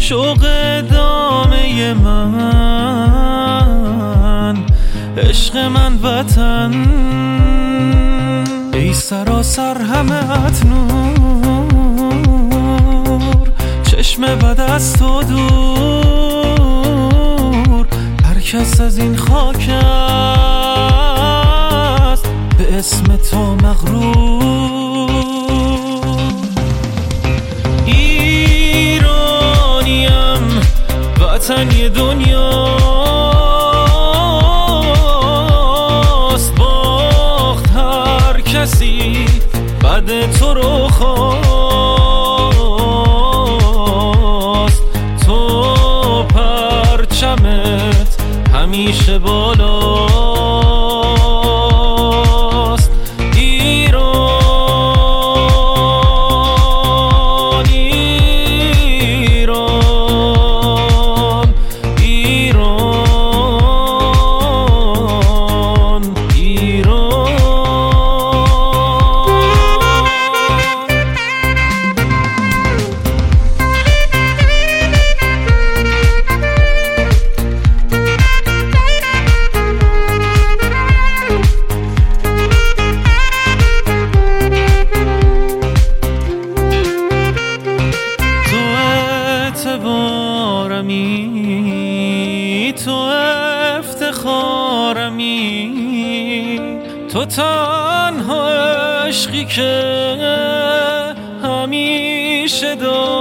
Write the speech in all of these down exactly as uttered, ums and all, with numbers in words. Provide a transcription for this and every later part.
شوق ادامه من، عشق من وطن، ای سراسر همت نور، چشم بد از تو دور، هر کس از این خاک است به اسم تو مغرور. ایرانیم وطن یه دنیاست، باخت هر کسی بعد تو رو خواست، تو پرچمت همیشه بالاست. ایران ایران ایران ایران. تو افتخارمی، تو تنها عشقی که همیشه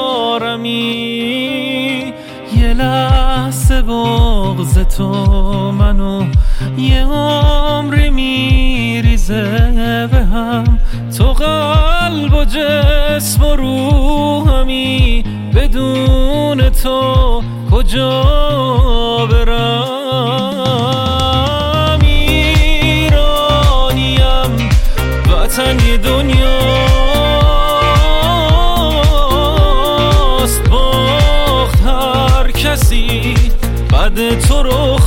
دارمی. یه لحظه بغض تو منو یه عمری میریزه به هم، تو قلب و جسم و روحمی، بدون تو کجا برم. ایرانیم وطن یه دنیاست، باخت هر کسی بعد تو رو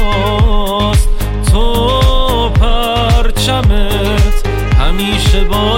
خواست، تو پرچمت همیشه با